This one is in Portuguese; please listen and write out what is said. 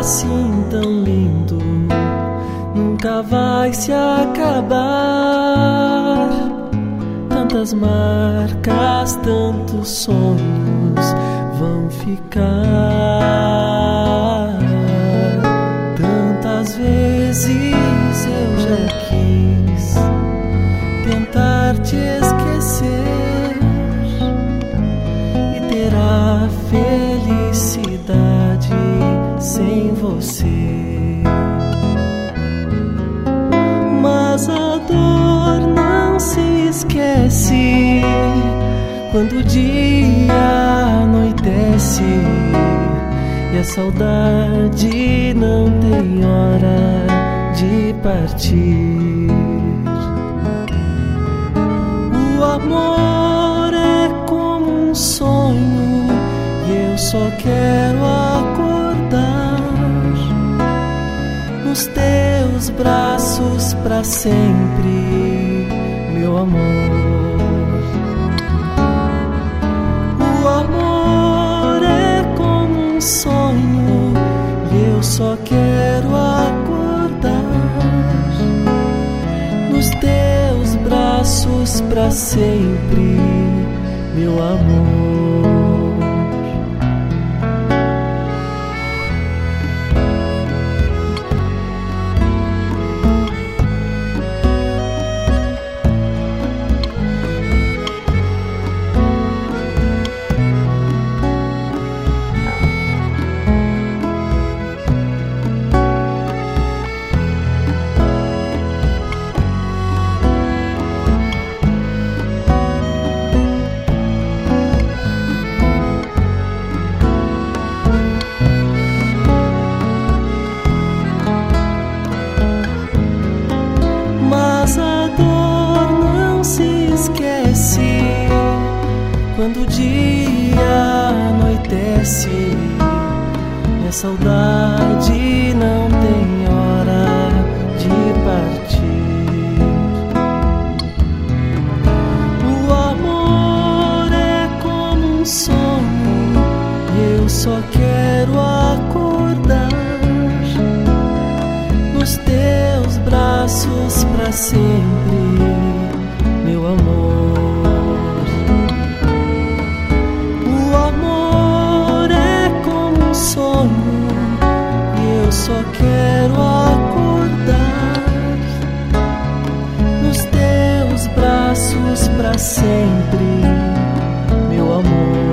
assim tão lindo nunca vai se acabar. Tantas marcas, tantos sonhos vão ficar. Tantas vezes eu já quis tentar te esquecer e ter a felicidade sem você. Mas a dor não se esquece quando o dia anoitece e a saudade não tem hora de partir. O amor é como um sonho e eu só quero acordar nos teus braços pra sempre, meu amor. O amor é como um sonho e eu só quero acordar nos teus braços pra sempre, meu amor. Quando o dia anoitece e a saudade não tem hora de partir. O amor é como um sonho e eu só quero acordar nos teus braços pra sempre, meu amor. Só quero acordar nos teus braços pra sempre, meu amor.